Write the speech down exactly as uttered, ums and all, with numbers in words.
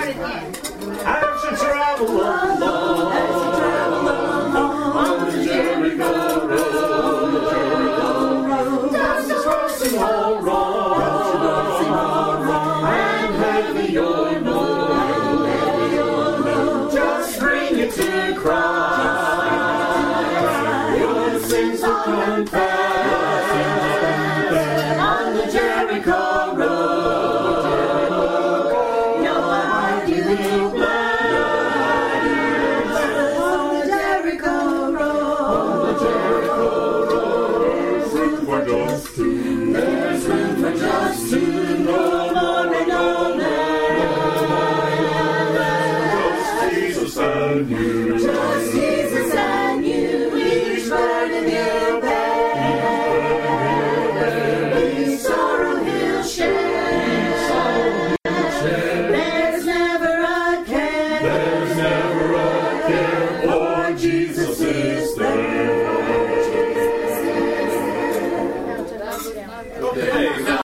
As you travel along, as you travel along on the Jericho Road, the Jericho Road, dust is crossing all wrong, and heavy your load, heavy your load, just bring it to Christ. Your sins are confessed on the Jericho Road. Your heart you will blind on the Jericho Road. On the Jericho Road, there's room for just two. There's room for just two. No more and no less. Just Jesus and you.